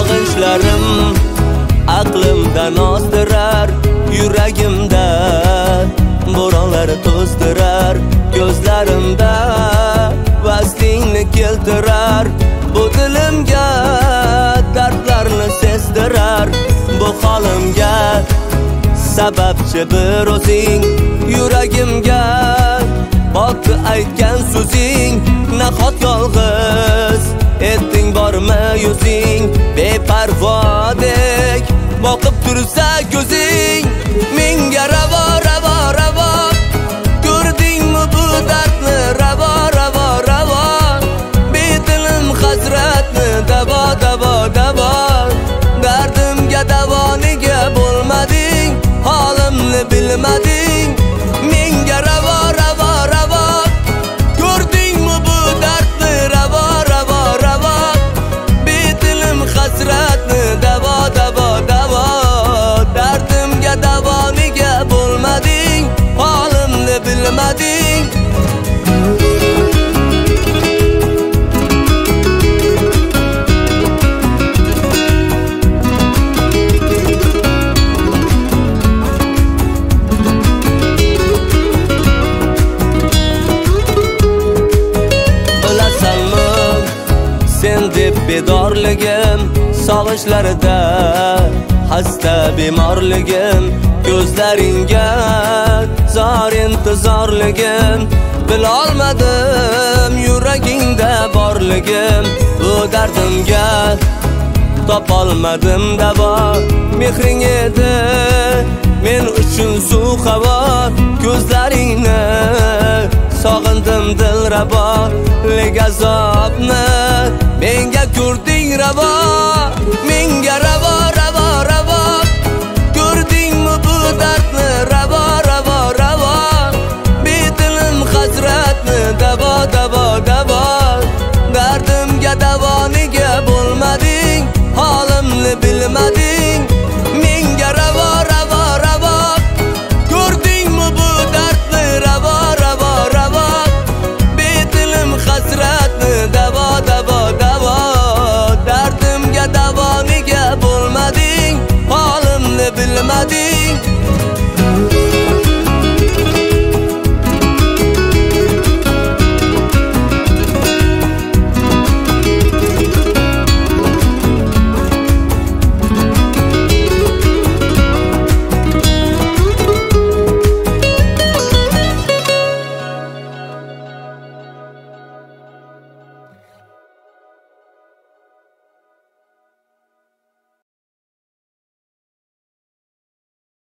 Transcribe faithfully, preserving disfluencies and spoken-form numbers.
Bag'ishlarim aqlimdan ozdirar, yuragimda bo'ronlar to'zdirar, ko'zlarimda vaslingni keltirar, bu dilimga dardlarni sezdirar, bu holimga sababchi bir o'zing, yuragimga botdi aytgan so'zing, nahot yolg'iz etding bormi yuzing, beparvodek boqib tursa ko'zing, menga ravo ravo ravo, ko'rdingmi bu dardni, ravo ravo ravo, betilim hasratni, davo davo davo, dardimga davo nega bo'lmading, holimni bilmading, menga ravo ravo ravo, ko'rdingmi bu dardni, ravo ravo ravo, betilim hasratni, davo davo davo, dardimga davo nega bo'lmading, holimni bilmading. Sen deb bedorligim, sog'ishlarida hasta bemorligim, ko'zlaringga zor intizorligim, bilolmadim yuragingda borligim, bu dardimga topolmadim davo, mehring edi men uchun suv havo, ko'zlaringni sog'indim dilrabo, leg azobni menga ko'rding ravo, menga ravo ravo ravo, ko'rdingmi bu dardni, ravo ravo ravo, betilim hasratni, davo davo davo, dardimga davo